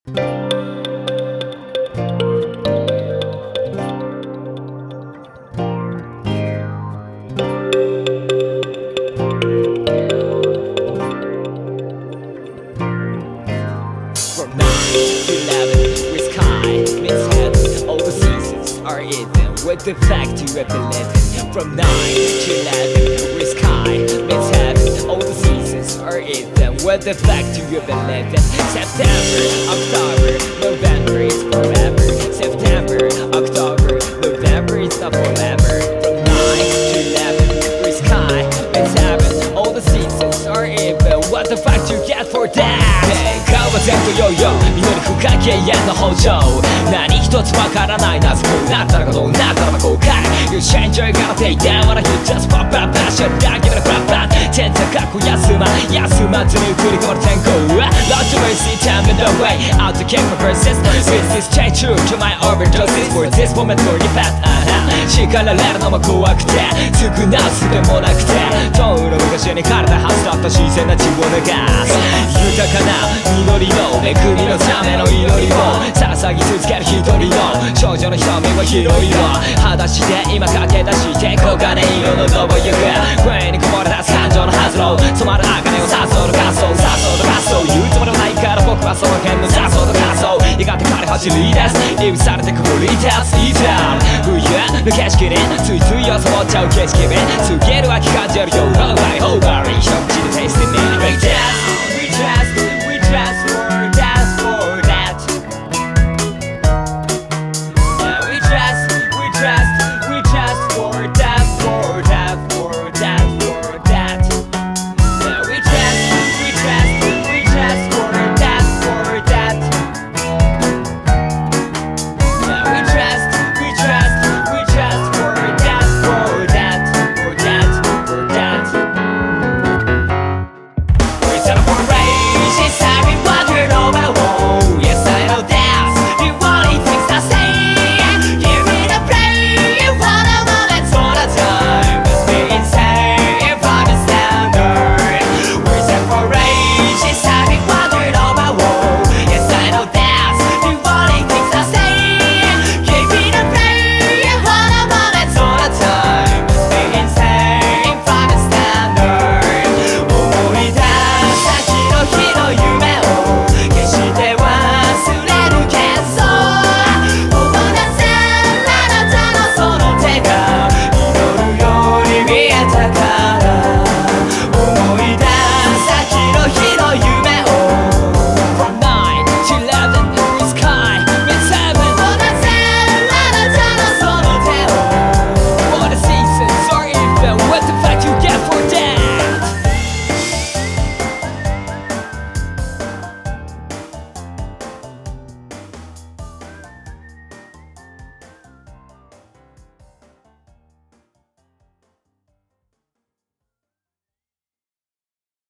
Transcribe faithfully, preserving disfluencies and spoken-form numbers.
From nine to eleven with sky means heaven. All the seasons are even with the fact you have been living. From nine to eleven with sky means heaven. All the seasons are even with the fact you have been living. September, October, November is forever. September, October, November is not forever. From nine to eleven with sky means heaven. All the seasons are even. What the fact you get for that? 全部よいよ祈り不可永遠の補助何一つわからない謎こうなったらことになったらば後悔 You change your gonna take down Wanna you just pop up Shut down give it a crap back 天高く休ま休まずに移り変わる天候 Lost to mercy time in the way Out to kick my persist With this change true to my overdoses For this moment for the past 叱られるのも怖くて償うすべもなくて遠いの昔に枯れたはずだった自然な血を流す豊かな実りの恵みのための祈りを捧ぎ続ける一人の少女の瞳は広いの裸足で今駆け出して黄金色の登ゆく声にこぼれ出す感情のハズロー染まる茜を誘うのガソ誘うのガソ言うつもりもないから僕はその辺の雑草のガソやがて彼走り出す意味されてくぐり立ついざ冬の景色についついよそっちゃう景色に告げる秋感じるようなライオーバー一口でテイスティングに Break dance, we trust